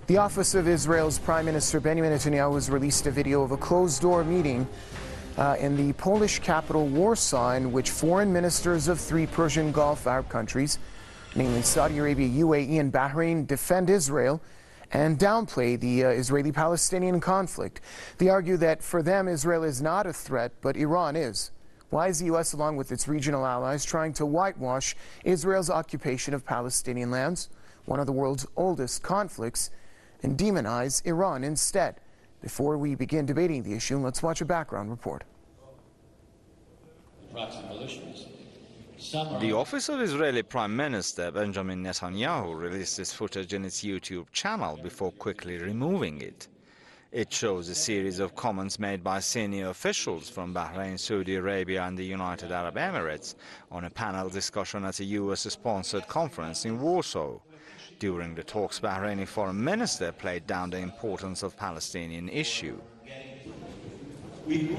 The office of Israel's Prime Minister Benjamin Netanyahu has released a video of a closed-door meeting in the Polish capital Warsaw, in which foreign ministers of three Persian Gulf Arab countries, namely Saudi Arabia, UAE and Bahrain, defend Israel and downplay the Israeli-Palestinian conflict. They argue that for them, Israel is not a threat, but Iran is. Why is the U.S., along with its regional allies, trying to whitewash Israel's occupation of Palestinian lands, one of the world's oldest conflicts, and demonize Iran instead? Before we begin debating the issue, let's watch a background report. The office of Israeli Prime Minister Benjamin Netanyahu released this footage in its YouTube channel before quickly removing it. It shows a series of comments made by senior officials from Bahrain, Saudi Arabia and the United Arab Emirates on a panel discussion at a US-sponsored conference in Warsaw. During the talks, Bahraini foreign minister played down the importance of Palestinian issue. We grew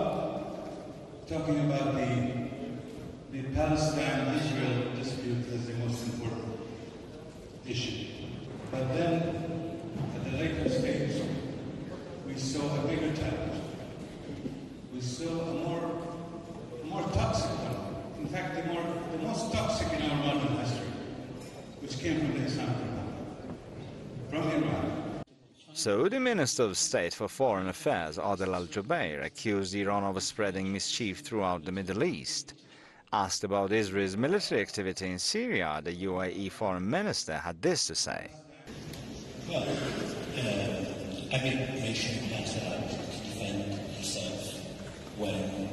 up talking about the Palestine-Israel dispute as the most important issue. But then, at the later stage, we saw a bigger challenge. We saw a more toxic one. In fact, the most toxic in our modern history, which came from the Islamic Republic, from Iran. So the Minister of State for Foreign Affairs, Adel Al-Jubeir, accused Iran of spreading mischief throughout the Middle East. Asked about Israel's military activity in Syria, the UAE Foreign Minister had this to say. Well, every nation has a right to defend itself when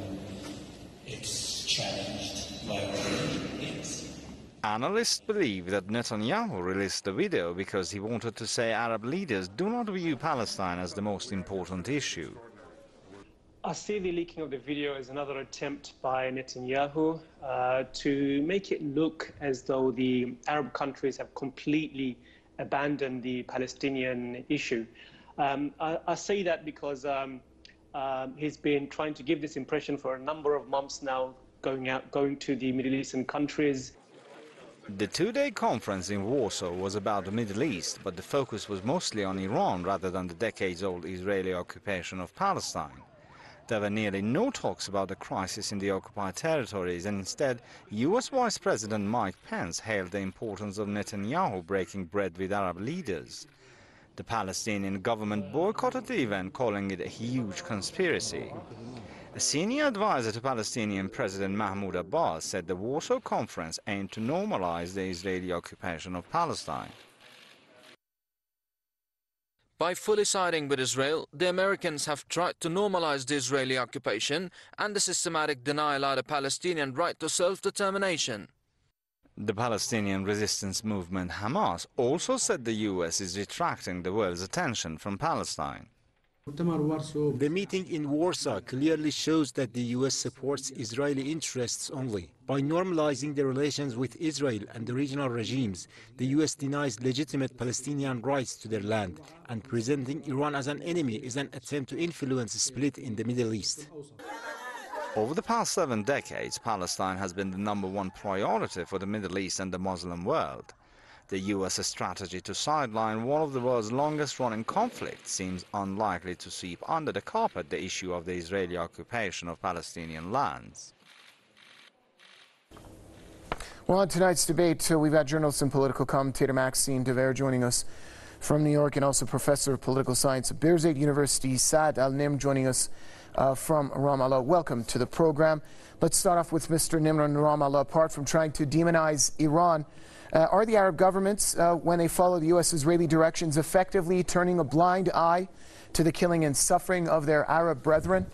it's challenged by whatever it is. Analysts believe that Netanyahu released the video because he wanted to say Arab leaders do not view Palestine as the most important issue. I see the leaking of the video as another attempt by Netanyahu to make it look as though the Arab countries have completely abandoned the Palestinian issue. I say that because he's been trying to give this impression for a number of months now, going to the Middle Eastern countries. The two-day conference in Warsaw was about the Middle East, but the focus was mostly on Iran rather than the decades-old Israeli occupation of Palestine. There were nearly no talks about the crisis in the occupied territories, and instead, US Vice President Mike Pence hailed the importance of Netanyahu breaking bread with Arab leaders. The Palestinian government boycotted the event, calling it a huge conspiracy. A senior advisor to Palestinian President Mahmoud Abbas said the Warsaw Conference aimed to normalize the Israeli occupation of Palestine. By fully siding with Israel, the Americans have tried to normalize the Israeli occupation and the systematic denial of the Palestinian right to self-determination. The Palestinian resistance movement Hamas also said the US is retracting the world's attention from Palestine. The meeting in Warsaw clearly shows that the U.S. supports Israeli interests only. By normalizing the relations with Israel and the regional regimes, the U.S. denies legitimate Palestinian rights to their land, and presenting Iran as an enemy is an attempt to influence a split in the Middle East. Over the past 7 decades, Palestine has been the #1 priority for the Middle East and the Muslim world. The U.S. strategy to sideline one of the world's longest-running conflicts seems unlikely to sweep under the carpet the issue of the Israeli occupation of Palestinian lands. Well, on tonight's debate, we've had journalist and political commentator Maxine Dever joining us from New York, and also Professor of Political Science at Birzeit University, Saad Al-Nimr, joining us from Ramallah. Welcome to the program. Let's start off with Mr. Nimr in Ramallah. Apart from trying to demonize Iran, are the Arab governments, when they follow the U.S.-Israeli directions, effectively turning a blind eye to the killing and suffering of their Arab brethren?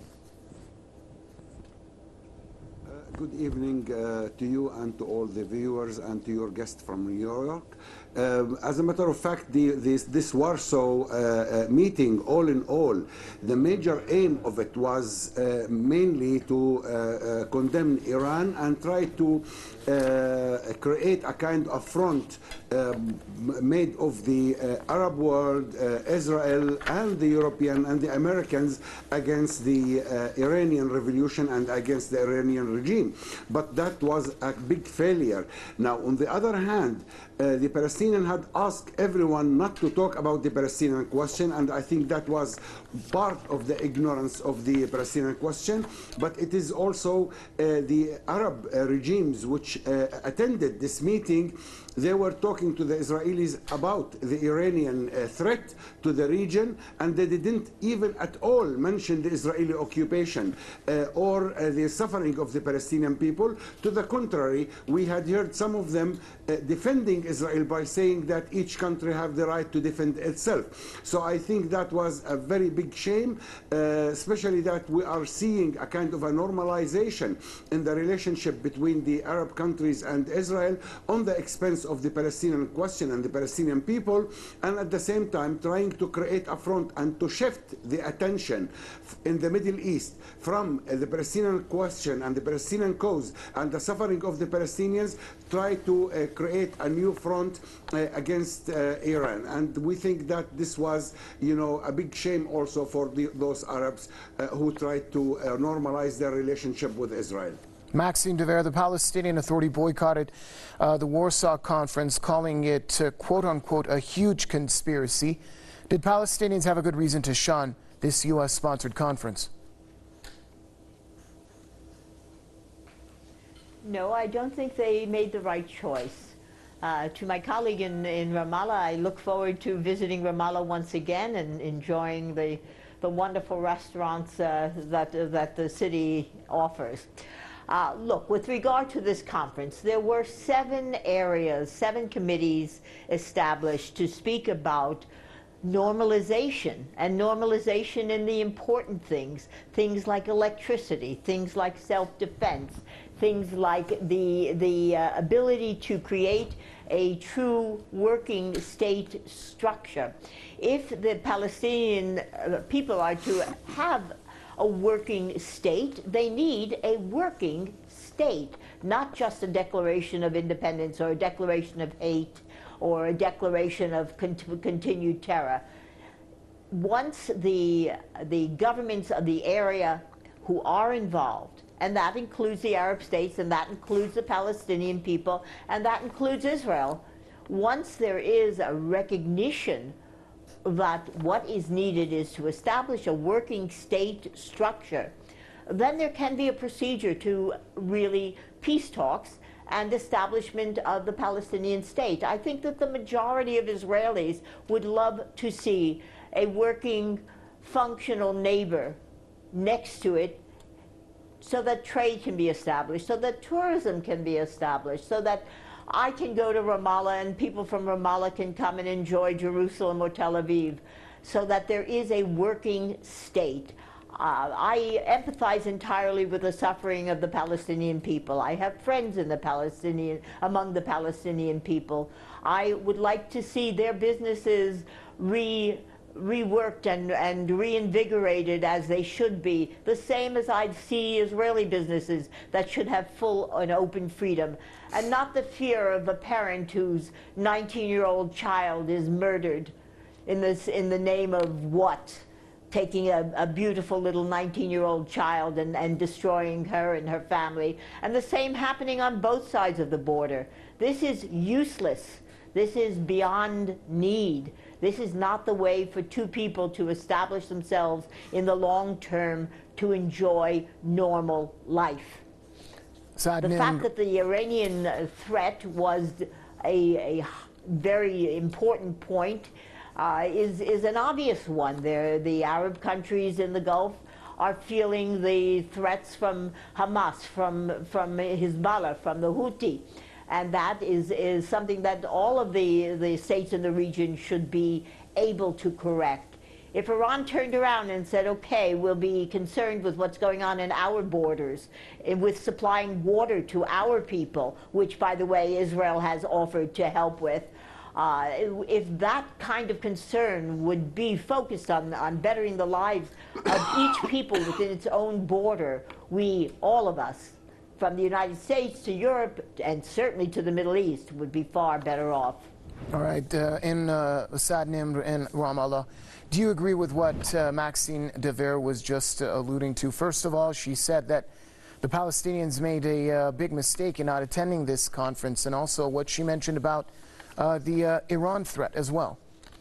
Good evening to you and to all the viewers and to your guest from New York. As a matter of fact, this Warsaw meeting, all in all, the major aim of it was mainly to condemn Iran and try to create a kind of front made of the Arab world, Israel and the European and the Americans against the Iranian revolution and against the Iranian regime. meeting, but that was a big failure. Now, on the other hand, the Palestinians had asked everyone not to talk about the Palestinian question, and I think that was part of the ignorance of the Palestinian question. But it is also the Arab regimes which attended this meeting. They were talking to the Israelis about the Iranian threat to the region, and they didn't even at all mention the Israeli occupation or the suffering of the Palestinian people. To the contrary, we had heard some of them defending Israel by saying that each country have the right to defend itself. So I think that was a very big shame, especially that we are seeing a kind of a normalization in the relationship between the Arab countries and Israel on the expense of the Palestinian question and the Palestinian people, and at the same time trying to create a front and to shift the attention in the Middle East from the Palestinian question and the Palestinian cause and the suffering of the Palestinians, try to create a new front against Iran. And we think that this was, a big shame also for those Arabs who tried to normalize their relationship with Israel. Maxime Dever, the Palestinian Authority boycotted the Warsaw Conference, calling it, quote-unquote, a huge conspiracy. Did Palestinians have a good reason to shun this U.S.-sponsored conference? No, I don't think they made the right choice. To my colleague in Ramallah, I look forward to visiting Ramallah once again and enjoying the wonderful restaurants that the city offers. Look, with regard to this conference, there were 7 committees established to speak about normalization, and normalization in the important things like electricity, things like self-defense, things like the ability to create a true working state structure. If the Palestinian people are to have a working state, they need a working state, not just a declaration of independence or a declaration of hate or a declaration of continued terror. Once the governments of the area who are involved, and that includes the Arab states, and that includes the Palestinian people, and that includes Israel, once there is a recognition that what is needed is to establish a working state structure, then there can be a procedure to really peace talks and establishment of the Palestinian state. I think that the majority of Israelis would love to see a working, functional neighbor next to it, so that trade can be established, so that tourism can be established, so that I can go to Ramallah and people from Ramallah can come and enjoy Jerusalem or Tel Aviv, so that there is a working state. I empathize entirely with the suffering of the Palestinian people. I have friends in among the Palestinian people. I would like to see their businesses reworked and reinvigorated as they should be, the same as I'd see Israeli businesses that should have full and open freedom, and not the fear of a parent whose 19-year-old child is murdered in the name of what? Taking a beautiful little 19-year-old child and destroying her and her family, and the same happening on both sides of the border. This is useless. This is beyond need. This is not the way for two people to establish themselves in the long term to enjoy normal life. The fact that the Iranian threat was a very important point is an obvious one. The Arab countries in the Gulf are feeling the threats from Hamas, from Hezbollah, from the Houthi. And that is something that all of the states in the region should be able to correct. If Iran turned around and said, okay, we'll be concerned with what's going on in our borders, with supplying water to our people, which, by the way, Israel has offered to help with, if that kind of concern would be focused on bettering the lives of each people within its own border, we, all of us, from the United States to Europe and certainly to the Middle East, would be far better off. All right, in Saad Nimr in Ramallah, do you agree with what Maxime Dever was just alluding to? First of all, she said that The Palestinians made a big mistake in not attending this conference, and also what she mentioned about the Iran threat as well.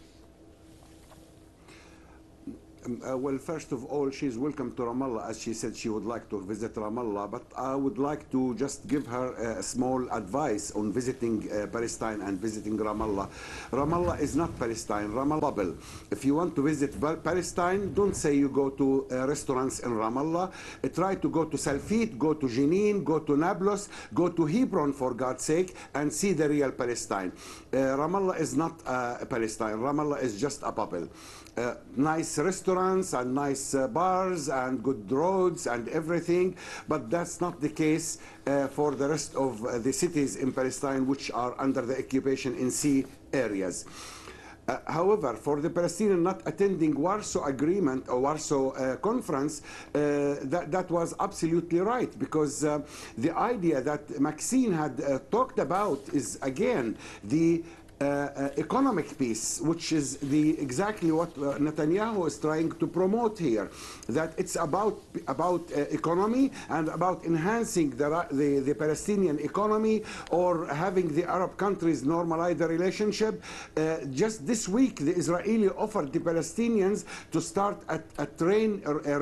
Well, first of all, she's welcome to Ramallah, as she said she would like to visit Ramallah, but I would like to just give her a small advice on visiting Palestine and visiting Ramallah. Ramallah is not Palestine, Ramallah bubble. If you want to visit Palestine, don't say you go to restaurants in Ramallah. Try to go to Salfit, go to Jenin, go to Nablus, go to Hebron, for God's sake, and see the real Palestine. Ramallah is not Palestine. Ramallah is just a bubble. Nice restaurants and nice bars and good roads and everything, but that's not the case for the rest of the cities in Palestine which are under the occupation in sea areas. However, for the Palestinians not attending Warsaw Agreement or Warsaw Conference, that was absolutely right, because the idea that Maxine had talked about is, again, the economic peace, which is exactly what Netanyahu is trying to promote here, that it's about economy and about enhancing the Palestinian economy or having the Arab countries normalize the relationship. Just this week, the Israeli offered the Palestinians to start a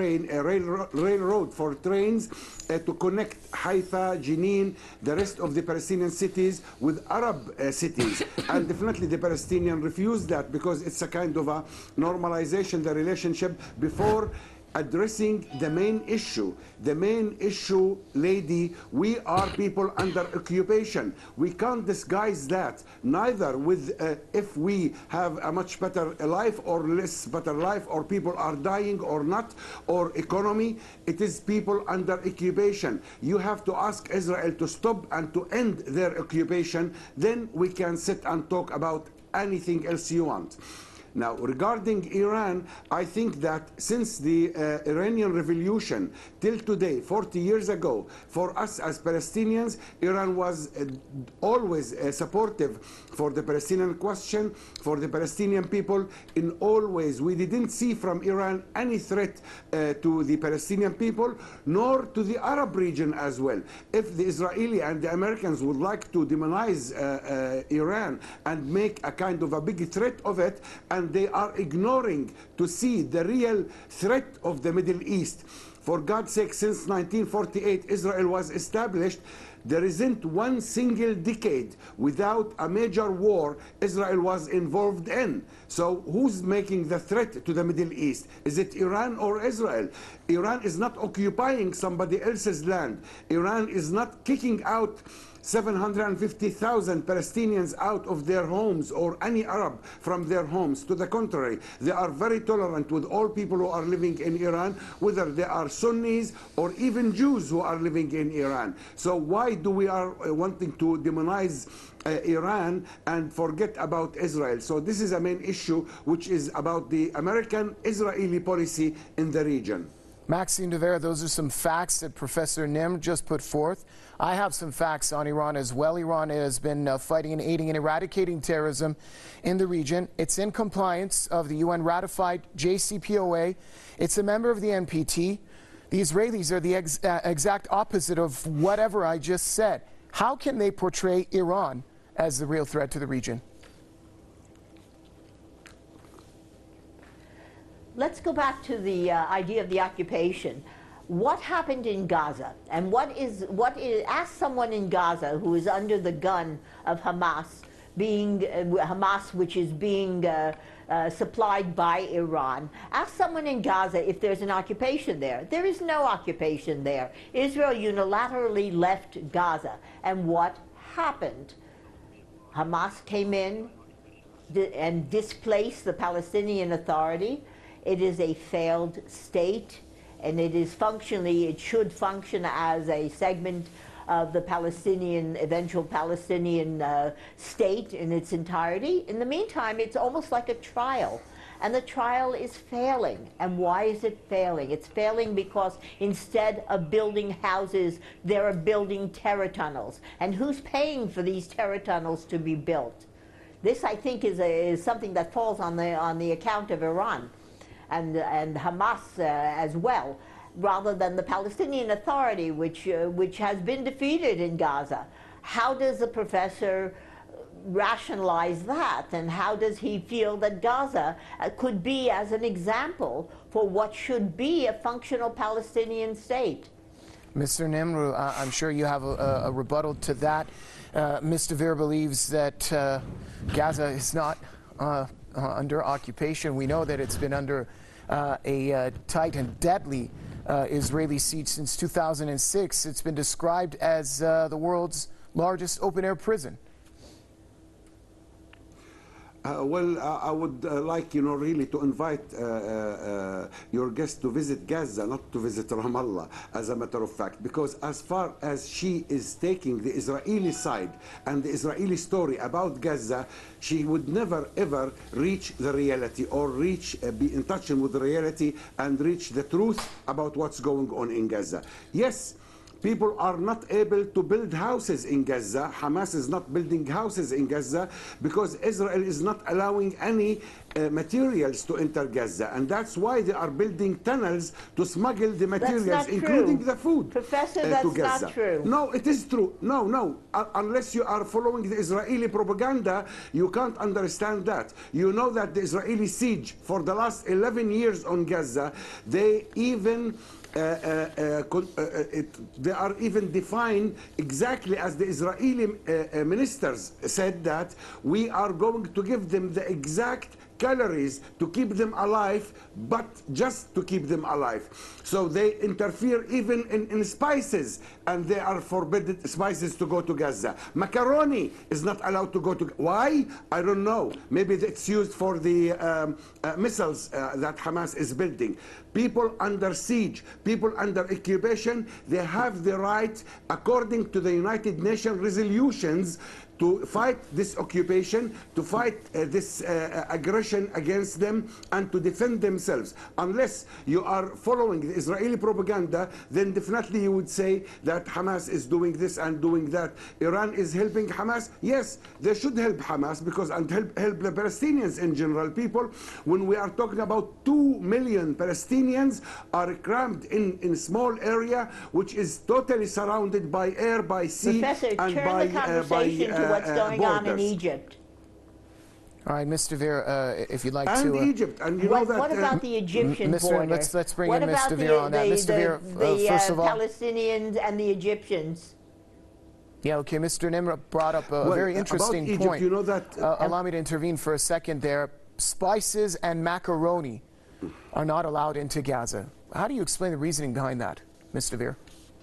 railroad for trains to connect Haifa, Jenin, the rest of the Palestinian cities with Arab cities. And definitely the Palestinians refused that, because it's a kind of a normalization, the relationship, before addressing the main issue. The main issue, lady, we are people under occupation. We can't disguise that, neither with if we have a much better life or less better life, or people are dying or not, or economy. It is people under occupation. You have to ask Israel to stop and to end their occupation. Then we can sit and talk about anything else you want. Now, regarding Iran, I think that since the Iranian Revolution till today, 40 years ago, for us as Palestinians, Iran was always supportive for the Palestinian question, for the Palestinian people in all ways. We didn't see from Iran any threat to the Palestinian people, nor to the Arab region as well. If the Israeli and the Americans would like to demonize Iran and make a kind of a big threat of it, and they are ignoring to see the real threat of the Middle East. For God's sake, since 1948 Israel was established, there isn't one single decade without a major war Israel was involved in. So who's making the threat to the Middle East? Is it Iran or Israel? Iran is not occupying somebody else's land. Iran is not kicking out 750,000 Palestinians out of their homes, or any Arab from their homes. To the contrary, they are very tolerant with all people who are living in Iran, whether they are Sunnis or even Jews who are living in Iran. So why do we are wanting to demonize Iran and forget about Israel? So this is a main issue, which is about the American-Israeli policy in the region. Maxime de Vera, those are some facts that Professor Nimr just put forth. I have some facts on Iran as well. Iran has been fighting and aiding and eradicating terrorism in the region. It's in compliance of the UN-ratified JCPOA. It's a member of the NPT. The Israelis are the exact opposite of whatever I just said. How can they portray Iran as the real threat to the region? Let's go back to the idea of the occupation. What happened in Gaza? And ask someone in Gaza who is under the gun of Hamas, which is being supplied by Iran. Ask someone in Gaza if there's an occupation there. There is no occupation there. Israel unilaterally left Gaza. And what happened? Hamas came in and displaced the Palestinian Authority. It is a failed state, and it should function as a segment of the eventual Palestinian state in its entirety. In the meantime, it's almost like a trial, and the trial is failing. And why is it failing? It's failing because instead of building houses, they're building terror tunnels. And who's paying for these terror tunnels to be built? This, I think, is something that falls on the account of Iran and Hamas as well. rather than the Palestinian Authority, which has been defeated in Gaza. How does the professor rationalize that, and how does he feel that Gaza could be as an example for what should be a functional Palestinian state? Mr. Nimr, I'm sure you have a rebuttal to that. Mr. Dvir believes that Gaza is not under occupation. We know that it's been under a tight and deadly Israeli siege since 2006. It's been described as the world's largest open-air prison. Well, I would like, really to invite your guest to visit Gaza, not to visit Ramallah, as a matter of fact, because as far as she is taking the Israeli side and the Israeli story about Gaza, she would never, ever reach the reality or be in touch with the reality and reach the truth about what's going on in Gaza. Yes, people are not able to build houses in Gaza. Hamas is not building houses in Gaza because Israel is not allowing any materials to enter Gaza. And that's why they are building tunnels to smuggle the materials, including the food, Professor, to that's Gaza. not true. No, it is true. No. Unless you are following the Israeli propaganda, you can't understand that. You know that the Israeli siege for the last 11 years on Gaza, they even they are even defined exactly as the Israeli ministers said, that we are going to give them the exact calories to keep them alive, but just to keep them alive. So they interfere even in spices, and they are forbidden spices to go to Gaza. Macaroni is not allowed to go to. Why? I don't know. Maybe it's used for the missiles that Hamas is building. People under siege, people under occupation, they have the right, according to the United Nations resolutions, to fight this occupation, to fight this aggression against them, and to defend themselves. Unless you are following the Israeli propaganda, then definitely you would say that Hamas is doing this and doing that. Iran is helping Hamas. Yes, they should help Hamas because and help the Palestinians in general. People, when we are talking about 2 million Palestinians are crammed in a small area, which is totally surrounded by air, by sea, Professor, and turn by the conversation to what's going on in Egypt. All right, Mr. Dvir, if you'd like and to... Egypt, and you know that... What about the Egyptian border? Let's bring what in Mr. Dvir on that. Mr. Dvir, first of all... Palestinians and the Egyptians. Yeah, okay, Mr. Nimr brought up a very interesting Egypt, point. you know that... allow me to intervene for a second there. Spices and macaroni are not allowed into Gaza. How do you explain the reasoning behind that, Mr. Dvir?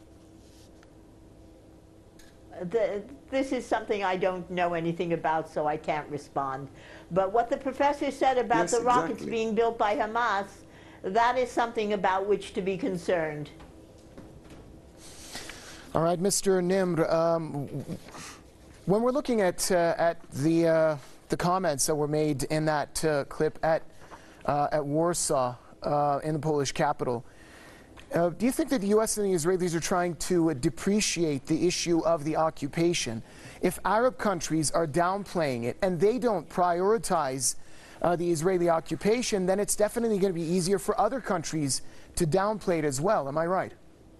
This is something I don't know anything about, so I can't respond. But what the professor said about the rockets being built by Hamas, that is something about which to be concerned. All right, Mr. Nimr, when we're looking at the comments that were made in that clip at Warsaw, in the Polish capital, do you think that the U.S. and the Israelis are trying to depreciate the issue of the occupation? If Arab countries are downplaying it and they don't prioritize the Israeli occupation, then it's definitely going to be easier for other countries to downplay it as well. Am I right?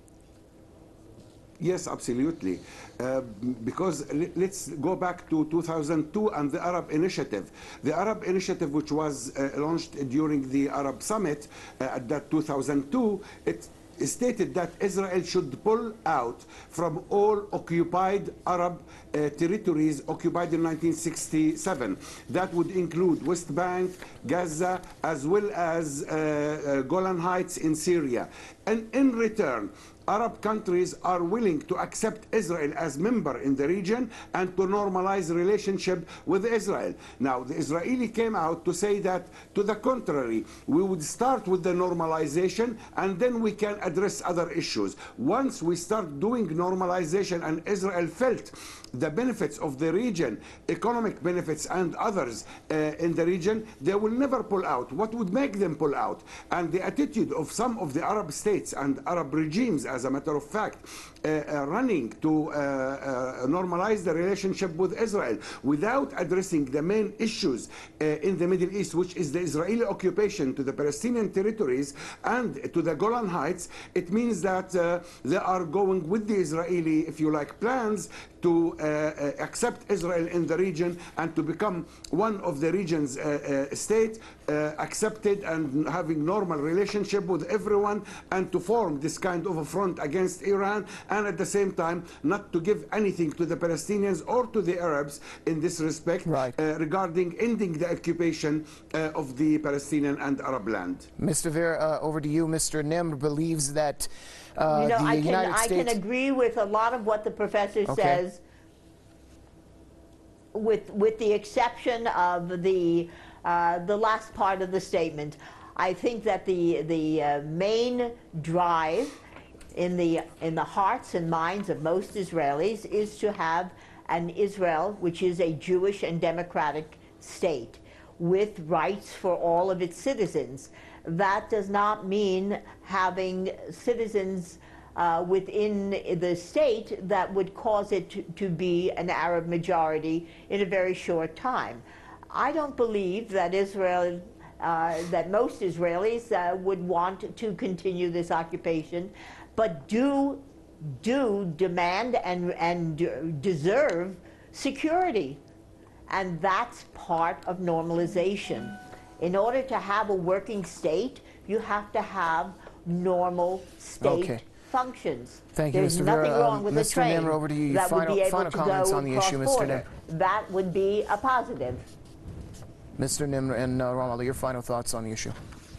Yes, absolutely. Because let's go back to 2002 and the Arab Initiative. The Arab Initiative, which was launched during the Arab Summit at that 2002, it stated that Israel should pull out from all occupied Arab territories occupied in 1967. That would include West Bank, Gaza, as well as Golan Heights in Syria. And in return, Arab countries are willing to accept Israel as member in the region and to normalize relationship with Israel. Now, the Israeli came out to say that, to the contrary, we would start with the normalization and then we can address other issues. Once we start doing normalization and Israel felt the benefits of the region, economic benefits and others in the region, they will never pull out. What would make them pull out? And the attitude of some of the Arab states and Arab regimes as as a matter of fact, running to normalize the relationship with Israel without addressing the main issues in the Middle East, which is the Israeli occupation to the Palestinian territories and to the Golan Heights, it means that they are going with the Israeli, if you like, plans to accept Israel in the region and to become one of the region's state, accepted and having normal relationship with everyone, and to form this kind of a front against Iran, and at the same time not to give anything to the Palestinians or to the Arabs in this respect, regarding ending the occupation of the Palestinian and Arab land. Mr. Ver, over to you. Mr. Nimr believes that I can agree with a lot of what the professor says, with the exception of the last part of the statement. I think that the main drive in the hearts and minds of most Israelis is to have an Israel which is a Jewish and democratic state with rights for all of its citizens. That does not mean having citizens within the state that would cause it to be an Arab majority in a very short time. I don't believe that that most Israelis would want to continue this occupation, but do demand and deserve security. And that's part of normalization. In order to have a working state, you have to have normal state functions. Thank you, There's Mr. nothing Vera. wrong with a Mr. train Nimr, over to you. that would be able Final to comments go on the issue, Mr. cross-border. Nimr. That would be a positive. Mr. Nimr and Ramallah, your final thoughts on the issue.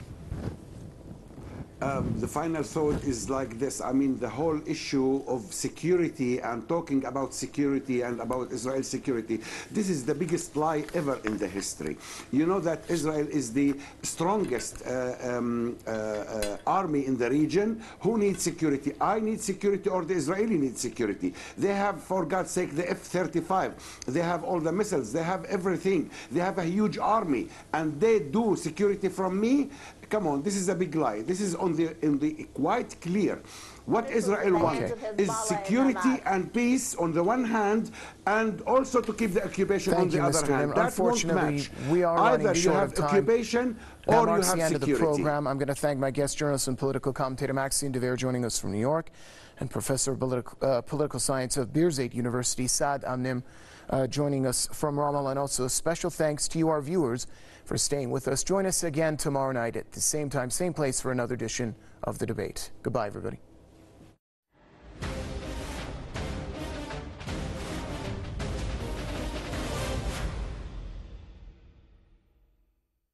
The final thought is like this. I mean, the whole issue of security and talking about security and about Israel's security, this is the biggest lie ever in the history. You know that Israel is the strongest army in the region. Who needs security? I need security, or the Israeli needs security. They have, for God's sake, the F-35. They have all the missiles. They have everything. They have a huge army. And they do security from me? Come on, this is a big lie. This is in the quite clear. What Israel wants is security and peace on the one hand, and also to keep the occupation on the other hand. That won't match. We are running short of time. Either you have occupation or you have the end security. Of the program. I'm going to thank my guest journalist and political commentator Maxime Dever joining us from New York, and Professor of Political Science of Birzeit University, Saad Amnim, joining us from Ramallah. And also a special thanks to you, our viewers, for staying with us. Join us again tomorrow night at the same time, same place for another edition of The Debate. Goodbye, everybody.